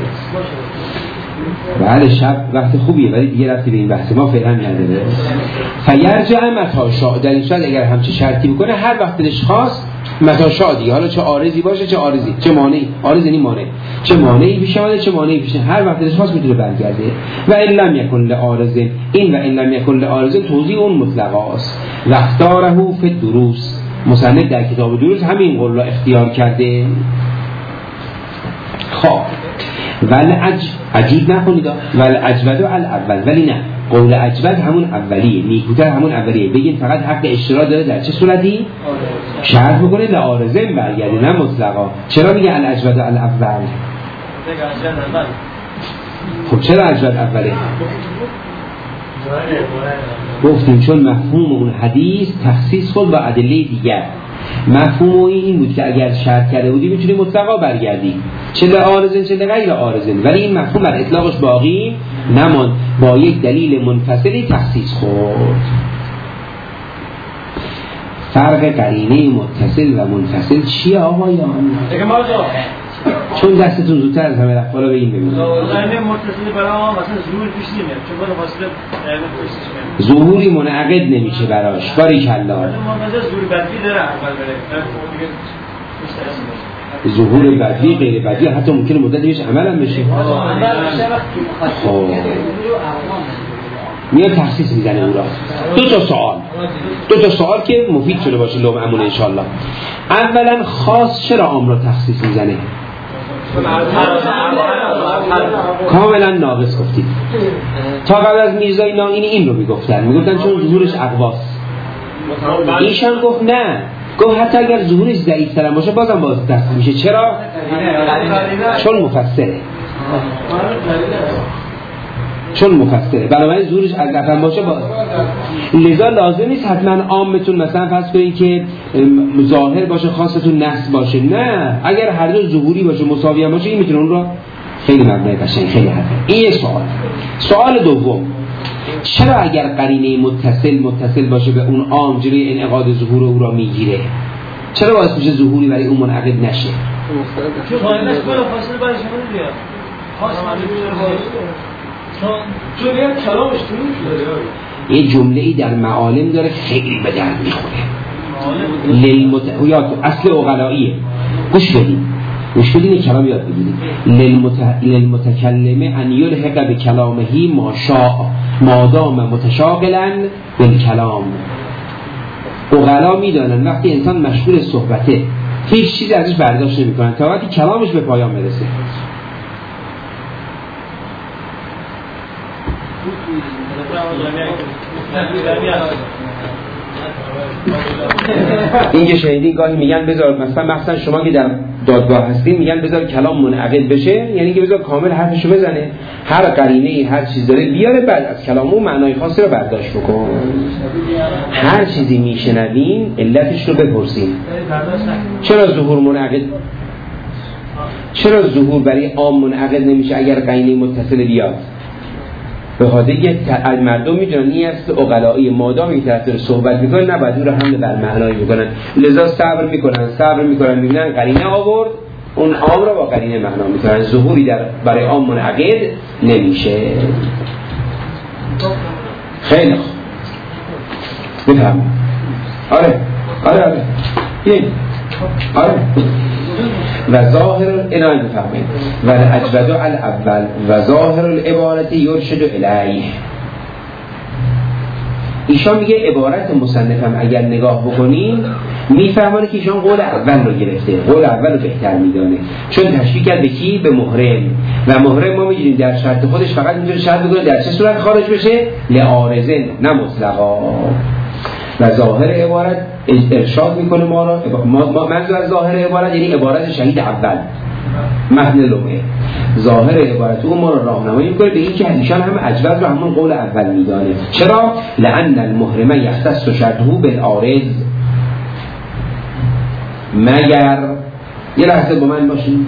بله شب وقت خوبیه ولی دیگه رفتی به این بحث ما فعلا نداره. فیرجع متی شاء، در این صورت اگر همچه شرطی بکنه هر وقت دلش خواست متی شاء دیگه، حالا چه عارضی باشه چه عارضی، چه مانعی، عارض یعنی مانع، چه مانعی پیش اومده چه مانعی پیش، هر وقت دلش خواست میتونه برگرده. و ان لم یکن لعارض، این و ان لم یکن لعارض توضیح اون مطلقاست. و اختاره فی الدروس، مصنف در کتاب دروس همین قول را اختیار کرده. خب ول عج عجود نکنید، ول اجود علی اول، ولی نه، قول اجود همون اولیه، نیکوتر همون اولیه. بگین فقط حق اشتراط داره در چه صورتی؟ شرط بکنه لعارضه برگرده، نه مطلقا. چرا میگه الاجود علی اول؟ خب چرا اجود اوله؟ گفتیم چون مفهوم اون حدیث تخصیص خود با ادله دیگر. مفهوم این بود که اگر شرط کرده بودی میتونی مطلقا برگردی، چه لعارض چه لغیر عارض، ولی این مفهوم بر اطلاقش باقی نماند، با یک دلیل منفصلی تخصیص خورد. فرق قرینه متصل و منفصل چیه آقایان؟ چون دستتون زودتر از همه رفت بالا بگیم ببینیم. قرینه متصل برای ما مثلا ظهور پیش نمیاد، چون بالا فاصله پیش نمیاد، ظهوری منعقد نمیشه براش. باریکالله. ما مثلا ظهور بدوی داره اول بره، ظهور بدوی غیر بدوی حتی ممکنه مدتی بهش عمل هم بشه. خب میاد تخصیص میزنه او را. دو تا سوال دو تا سوال که مفید شده باشه لومعمون انشالله. اولا خاص چرا عام را تخصیص میزنه؟ کاملا ناقص گفتید. تا قبل از میرزای ناینی این رو میگفتن، میگفتن چون ظهورش اقواس. ایشان گفت نه، گفت حتی اگر ظهورش ضعیف‌تر باشه بازم باز تخصیص میشه. چرا؟ چون مفسره، چون مفسره، بنابراین ظهورش از ضعیف باشه باز. لذا لازم نیست حتما عامتون مثلا فرض کنید که ظاهر باشه خاصتون نصب باشه، نه، اگر هر دو ظهوری باشه مساوی هم باشه این میتونه اون رو خیلی مبنای قشنگ خیلی حرفه. این یک سوال. سوال دوم، چرا اگر قرینه متصل متصل باشه به اون عام جلوی انعقاد ظهور او را میگیره؟ چرا باعث میشه ظهوری برای اون منعقد نشه؟ چون قرینش بالا فاصله برای شما نمیاد، خاص چون چون یک کلامش تو یه جمله‌ای در معالم داره خیلی به درد میخوره. للمت... یا اصل عقلاییه. گوش بدین گوش بدین کلام یاد بگیرید. للمت... للمتکلم ان یلحق به کلامه ما شاء ما دام متشاغلا بالکلام. عقلا میدانن وقتی انسان مشغول صحبته هیچ چیزی ازش برداشت نمیکنن تا وقتی کلامش به پایان برسه. این که شهیدین گاهی میگن بذار مثلا مثلا شما که در دادگاه هستین میگن بذار کلام منعقد بشه، یعنی که بذار کامل حرفشو بزنه، هر قرینه هر چیز داره بیاره بعد از کلامو معنای خاصی رو برداشت بکن. هر چیزی میشنوین علتش رو بپرسین. چرا ظهور منعقد چرا ظهور برای عام منعقد نمیشه اگر قرینه متصل بیاد؟ به خاطر اینکه مردم میدونن این است عقلایی، مادامی که طرف صحبت میکنن نباید اون رو حمل بر معنایی میکنن، لذا صبر میکنن صبر میکنن میبینن قرینه آورد اون عام رو با قرینه معنا میکنن، ظهوری در برای عام منعقد نمیشه. خیلی خوب بفهم. آره آره آره این آره و ظاهر الان بفهمید و اجود علی اول و ظاهر العبارت یرشد الیه. ایشان میگه عبارت مصنفم اگر نگاه بکنین میفهمونه که ایشان قول اول رو گرفته، قول اول رو بهتر میدانه، چون تشبیه کرد به کی؟ به محرم. و محرم ما میگیم در شرط خودش فقط میتونه شرط بکنه در چه صورت خارج بشه؟ لعارضه نه مطلقا. و ظاهر عبارت ارشاد میکنه ما را. ما منظور از ظاهر عبارت یعنی عبارت شهید اول متن لمعه، ظاهر عبارت اون ما را راهنمایی میکنه به این که ایشان هم اجوز رو همون قول اول میدانه. چرا؟ لأن المحرم یختص شرطه بالعارض، مگر یه لحظه با من باشین.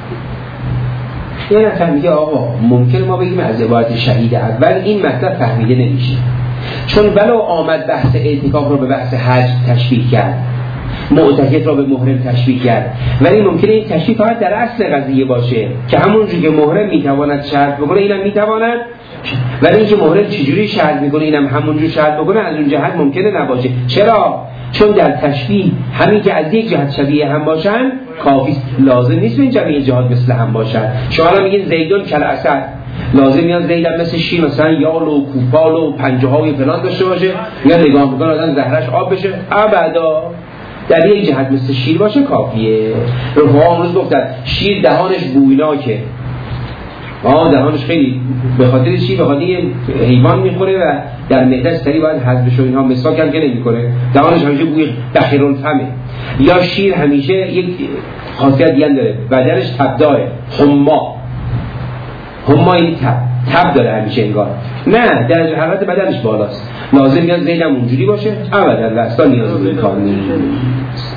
یه نفر میگه آقا ممکن ما بگیم از عبارت شهید اول این مطلب فهمیده نمیشه، چون ولو آمد بحث اعتکاف رو به بحث حج تشبیه کرد، معتکف را به محرم تشبیه کرد، ولی ممکنه این تشبیه فقط در اصل قضیه باشه که همونجوری که محرم میتواند شرط بکنه اینم میتواند، ولی اینکه محرم چجوری شرط میکنه اینم همونجوری شرط بکنه از اون جهت ممکنه نباشه. چرا؟ چون در تشبیه همین که از یک جهت شبیه هم باشن کافی، لازم نیست این جمعی جهات مثل هم باشن. شما الان میگین زیدون کل اسد، لازم میاد زیدم مثل شیر مثلا یال و کوپال و پنجه های فلان داشته باشه یا نگاه میکنه آدم زهرش آب بشه؟ ابدا، در یک جهت مثل شیر باشه کافیه. رفقا امروز گفتن شیر دهانش بویناکه، آه دهانش خیلی به خاطر چی؟ به خاطر حیوان میخوره و در معده‌اش سری باید حذفش و اینها مسواک هم که نمیکنه، دهانش همیشه بوی بخیرالفمه. یا شیر همیشه یک خاصیت دیگه داره، بدنش تبداره، حما حما این تب تب داره همیشه انگار، نه درجه حرارت بدنش بالاست، لازم میاد زیدم اونجوری باشه ابدا و اصلا نیاز به این کار نیست.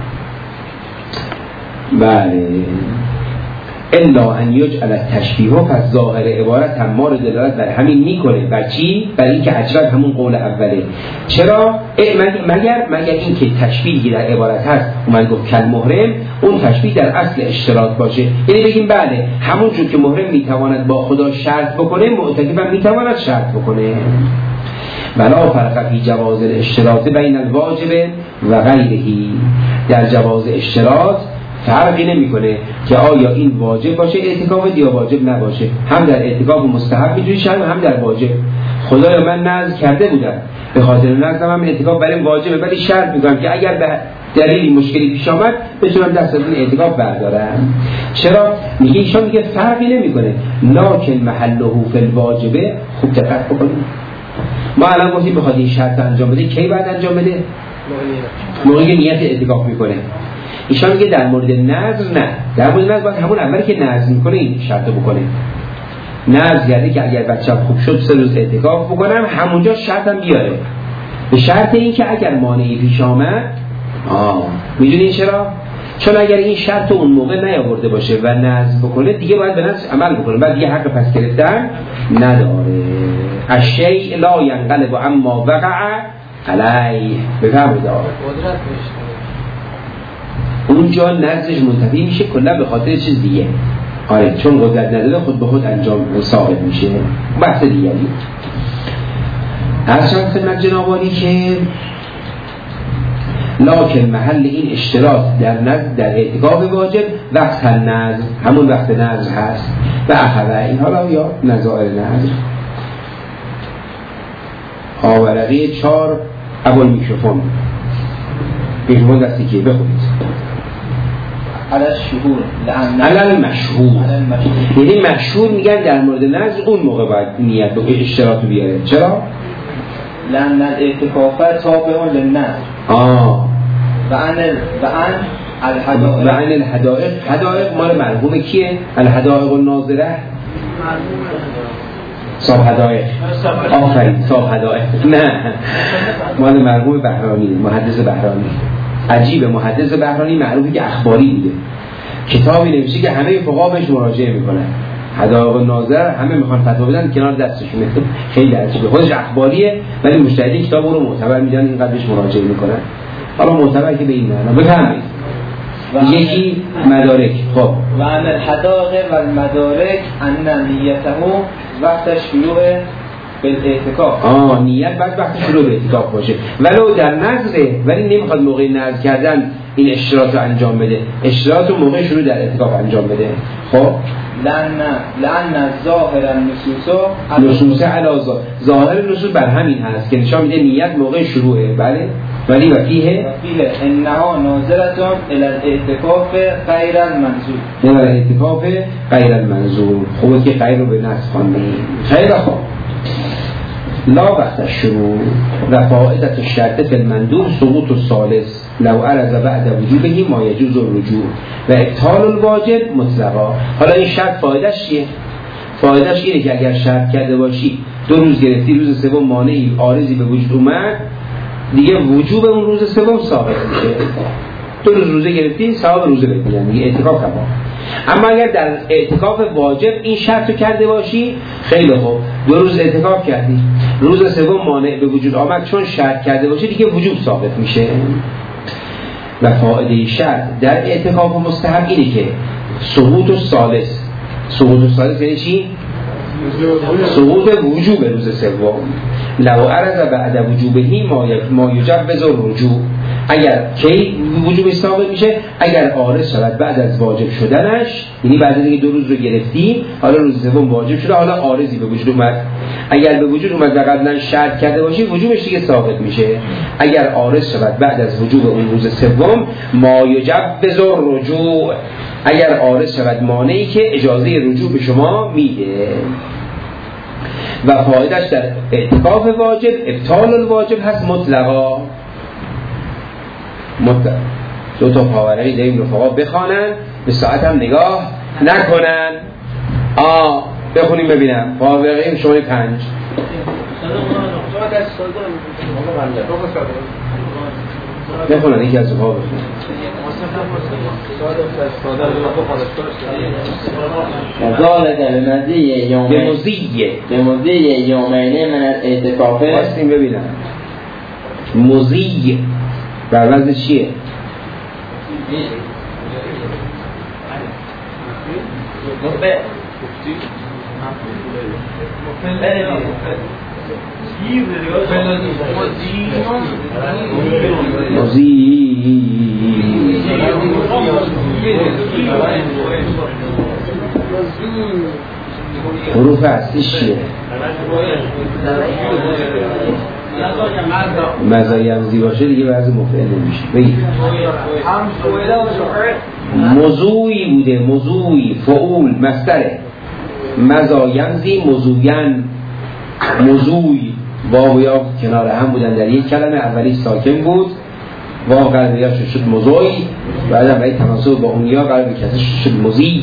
بله الا ان یجعل التشبیه، پس ظاهر عبارت هم ما رو دلالت بر همین میکنه. بر چی؟ بر این که اجرد همون قول اوله. چرا؟ مگر مگر این که تشبیهی در عبارت هست اومد گفت کل محرم، اون تشبیه در اصل اشتراط باشه، یعنی بگیم بله همون جور که محرم میتواند با خدا شرط بکنه معتکف هم میتواند شرط بکنه. ولا فرق فی جواز الاشتراط بین الواجب و غیره، در جواز اشتراط فرقی نمیکنه که آیا این واجب باشه اعتکاف یا واجب نباشه، هم در اعتکاف مستحب میتونی شد هم در واجب. خدایا من نذر کرده بودم به خاطر نذرم هم اعتکاف برام واجبه، ولی شرط میکنم که اگر به دلیلی مشکلی پیش آمد بتونم دست از این اعتکاف بردارم. چرا؟ میگه ایشان میگه فرقی نمیکنه، لکن محله فی الواجبه. خوب دقت بکنید، ما الان گفتیم به خاطر این شرط انجام بده، کی بعد انجام بده؟ موقعی نیت اعتکاف میکنه. ایشان میگه در مورد نذر نه، در مورد نذر باید همون اولی که نذر میکنه این شرط بکنه. نذر کرده که اگر بچه‌م خوب شد سه روز اعتکاف بکنم، همونجا شرطم بیاره، به شرط این که اگر مانعی پیش آمد. آه میدونین چرا؟ چون اگر این شرط اون موقع نیاورده باشه و نذر بکنه دیگه باید به نذر عمل بکنه، بعد دیگه حق پس گرفتن نداره. الشیء لا ینقلب اما وقع علیه. بفهمید آقا اونجا نذرش منتفی میشه کلا به خاطر چیز دیگه. آره چون قدرت نداره خود به خود انجام ثابت میشه، بحث دیگری. هر چند خدمت جنابانی که لکن محل این اشتراط در نذر در اعتکاف واجب وقت نذر، همون وقت نذر هست و اخوه این حالا یا نظائر نذر. آورقه چار اول میکروفون میکروفون دستی که بخونید. على الشهور على المشهور، یعنی مشهور میگن در مورد نذر اون موقع باید نیت و اشتراط بیاره. چرا؟ لأن الاعتکاف تابع للنذر. آه و عن و عن الحدائق و عن الحدائق. حدائق مال مرحوم کیه؟ الحدائق الناظره صاحب حدائق. آفرین صاحب حدائق، نه مال مرحوم بهرانی، محدث بهرانی. عجیب، محدث بهرانی معروفی که اخباری بوده، کتابی نوشته که همه فقها بهش مراجعه میکنن. حدائق الناظر همه میخوان فتوا بدن کنار دستشونه، خیلی عجیبه. خودش اخباریه ولی مجتهدین کتاب اون رو معتبر میدونن، اینقدر بهش مراجعه میکنن. حالا معتبر که به این معنا بفهمید. یکی مدارک. خب و عن الحدائق و المدارک ان نیته وقت شروع بالاعتکاف. آه نیت بعد وقت شروع به اعتکاف باشه، ولو در نذره ولی نمیخواد موقع نذر کردن این اشتراط رو انجام بده، اشتراط رو موقع شروع در اعتکاف انجام بده. خب لأن لأن ظاهر النصوص نصوص علی ظاهر نصوص بر همین هست که نشان میده نیت موقع شروعه. بله ولی و فیه فیه انها ناظرتون الى الاعتکاف غیر المنظور، الى الاعتکاف غیر المنظور. خوبه که غیر رو به نص خوانده. خیلی خوب لا وقت الشروع و فائدة الشرط فی المندوب سقوط الثالث لو عرض بعد وجوبه ما یجوز الرجوع و ابطال الواجب مطلقا. حالا این شرط فایدهش چیه؟ فایدهش اینه که اگر شرط کرده باشی دو روز گرفتی، روز سوم مانعی عارضی به وجود اومد، دیگه وجوب اون روز سوم ثابت میشه. دو روز روزه گرفتی ثواب روزه بگیرن دیگه، اعتکاف تمام. اما اگر در اعتکاف واجب این شرط رو کرده باشی، خیلی خوب، دو روز اعتکاف کردی، روز سوم مانع به وجود آمد، چون شرط کرده باشی دیگه وجوب ثابت میشه. و فائده شرط در اعتکاف مستحب اینه که سقوط الثالث، سقوط الثالث یعنی چی؟ سقوط وجوب روز سوم. لو عرض بعد وجوبه ما یجوز الرجوع، اگر کی وجوب ثابت میشه؟ اگر عارض شود بعد از واجب شدنش، یعنی بعد از اینکه دو روز رو گرفتی، حالا روز سوم واجب شده، حالا عارضی به وجود اومد، اگر به وجود اومد و قبلا شرط کرده باشی وجوبش دیگه ثابت میشه. اگر عارض شود بعد از وجوب اون روز سوم ما یجوز الرجوع، اگر عارض شود مانعی که اجازه رجوع به شما میده. و فایدهش در اعتکاف واجب ابطال الواجب هست مطلقا. مطلق دو تا پاورقی داریم رفقا بخوانن، به ساعت هم نگاه نکنن. آه بخونیم ببینم پاورقی شما پنج بخونن، یکی از رفقا بخونن. ذالک بمزی یومین بمزی بمزی یومین من الاعتکاف. خواستیم ببینم مزی بر وزن چیه؟ مزی حروف اصلیش چیه؟ مزایمزی باشه دیگه بعضی مفعل نمیشه. بگید موضوعی بوده، موضوعی فعول مصدره. مزایمزی موضوعین، موضوعی واو یا کنار هم بودن در یک کلمه، اولی ساکن بود، واو قلب یا شد موضوعی، بعد هم باید تناسب با اون یا قلب کسی شد موضوعی.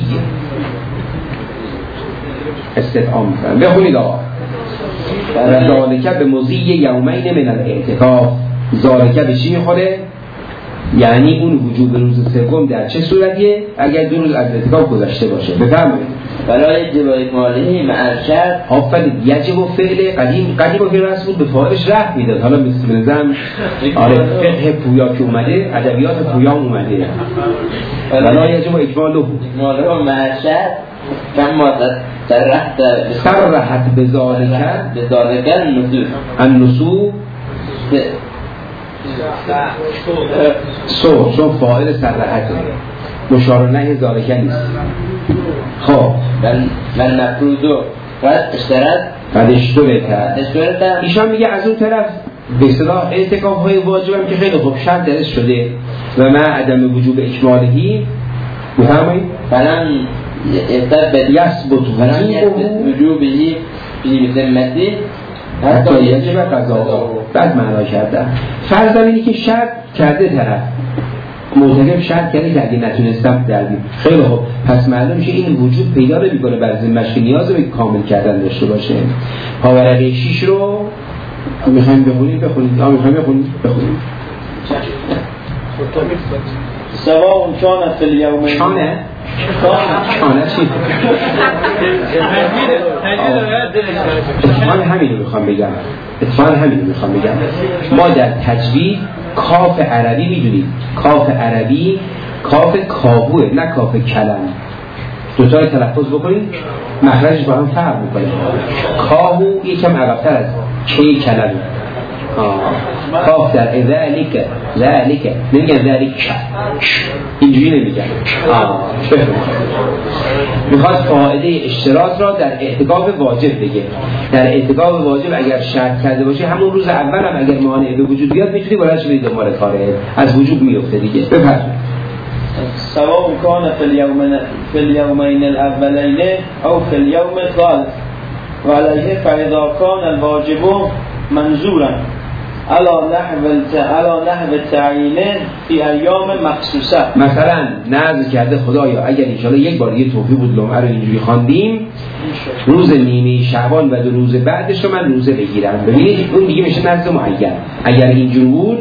استفهام میکنم. بخونید آقا. و ذالکه به موضوعی یومین من الاعتکاف. ذالکه به چی میخوره؟ یعنی اون وجوب روز سوم در چه صورتیه؟ اگر دو روز از اعتکاف گذشته باشه. بفرمایید. برای جبایت مالی معرشد آفرین. یجب و فعل قدیم قدیم و که رسم بود به فاعلش رفت میداد. حالا مثل نظام آره فقه پویا که اومده، ادبیات پویا اومده. ولی یجب و اجماله بود. اجماله و معرشد کما صرحت صرحت بذالکه بذالکه النسوء النسوء سو چون فاعل صرحته، مشار نهی ذالکه نیست. خب من نفروضو قد اشترد قد اشترد ایشان میگه از اون طرف به اصطلاح اعتکاف های واجب هم که خیلی خوب شرط درست شده و ما عدم وجوب اکمالهی بفرمایید فلم یثبت وجوبهی فی ذمتی حتی یجب قضا. بعد معنا کردن فرض اینی که شرط کرده طرف معتکف شرط کرده که اگه نتونستم دردیم، خیلی خوب، پس معلوم میشه این وجود پیدا نمیکنه بر ذمه‌اش که نیاز به کامل کردن داشته باشه. پاورقی شیش رو میخوایم بخونیم بخونیم آ میخوایم بخونیم بخونیم سواء كان في اليومين شانه شانه چی؟ اتفاق همین رو میخوام بگم اتفاق همین رو میخوام بگم ما در تجوید کاف عربی میدونید، کاف عربی کاف کاهوه نه کاف کلم. دوتا رو تلفظ بکنید مخرجش با هم فرق میکنه. کاهو یکم عقب‌تر از کی کلمه. کاف در ذالک ذالک نمیگن ذالک اینجوری نمیگن. میخواد فائده اشتراط را در اعتکاف واجب بگه. در اعتکاف واجب اگر شرط کرده باشه همون روز اول هم اگر مانع به وجود بیاد میتونی بلند شدی دنبال کاره از وجود میفته دیگه. بفرمایید. سواء كان في اليومين في اليومين الأولين أو في اليوم الثالث و علیه فاذا کان الواجب منظورا علی نحو الت... علی نحو تعیینه فی ایام مخصوصه. مثلا نذر کرده خدایا اگر انشاءالله یک بار یه توفیق بود لمعه رو اینجوری خواندیم روز نیمه شعبان و دو روز بعدش رو من روزه بگیرم. ببینید اون دیگه میشه نذر معین. اگر اینجور بود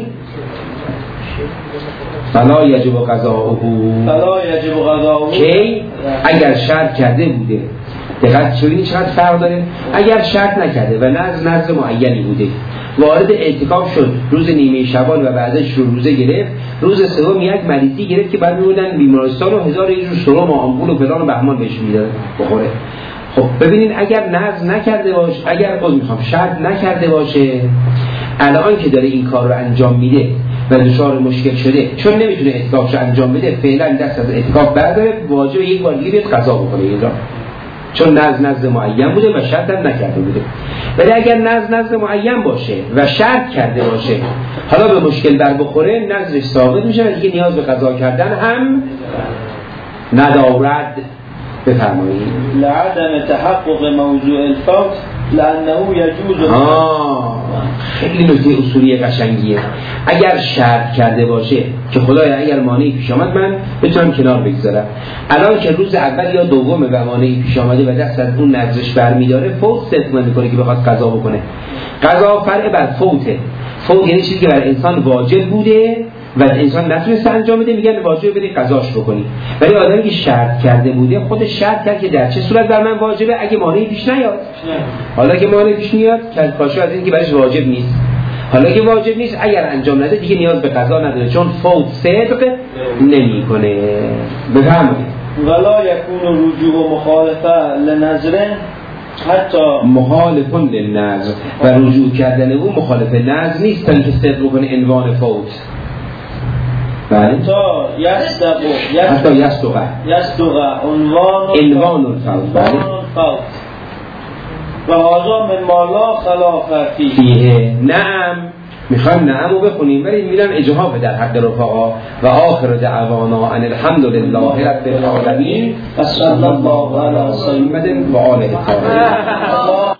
فلا یجب قضاؤه فلا یجب قضاؤه کی اگر شرط کرده بوده. دقت چون چقدر فرق داره. اگر شرط نکرده و نذر نذر معینی بوده وارد اعتکاف شد روز نیمه شعبان و بعدش رو روزه گرفت، روز سوم یک مریضی گرفت که بعد می‌بردن بیمارستان و هزار یه جور سرم و آمپول و فلان و بهمان بهش میداد بخوره. خب ببینید اگر نذر نکرده باشه، اگر خود میخوام شرط نکرده باشه، الان که داره این کار رو انجام میده و دچار مشکل شده چون نمیتونه اعتکافش رو انجام بده فعلا دست از اعتکاف برداره، واجب یک بار دیگه بیاد قضا بکنه اینجا چون نذر نذر معین بوده و شرط هم نکرده بوده. ولی اگر نذر نذر معین باشه و شرط کرده باشه حالا به مشکل بر بخوره نذرش ثابت میشه و دیگه نیاز به قضا کردن هم ندارد. بفرمایید. لعدم تحقق موضوع الفوت لانه یجوز. آه خیلی نکته اصولی قشنگیه. اگر شرط کرده باشه که خدایا اگر مانعی پیش آمد من بتونم کنار بگذارم، الان که روز اول یا دوم و مانعی پیش آمده و دست از اون نذرش برمیداره فوت ستم میکنه که بخواد قضا بکنه. قضا فرع بر فوته. فوت یعنی چیزی که بر انسان واجب بوده و انسان نتونسته انجام بده میگن واجب بده قضاش بکنی. ولی آدمی که شرط کرده بوده خودش شرط کرد که در چه صورت بر من واجبه اگه مانعی پیش نیاد. حالا که مانعی پیش نیاد کاشو از این که برش واجب نیست. حالا که واجب نیست اگر انجام نده دیگه نیاز به قضا نداره چون فوت صدق نمیکنه. بفهمید. ولا یکون رجوع مخالفه لنظره حتی مخالفون للنذر و رجوع کردن او مخالف نذر نیست تا اینکه صدق بکنه عنوان فوت. بله. تا یصدق حتی یصدق یصدق عنوان عنوان الفوت. بله. و هذا من ما لا خلاف فیه. فیه. نعم. میخوایم نعم رو بخونیم ولی میرم اجهاف در حد رفقا. و آخر دعوانا ان الحمد لله رب العالمین و صلی الله علی محمد و آله الطاهرین.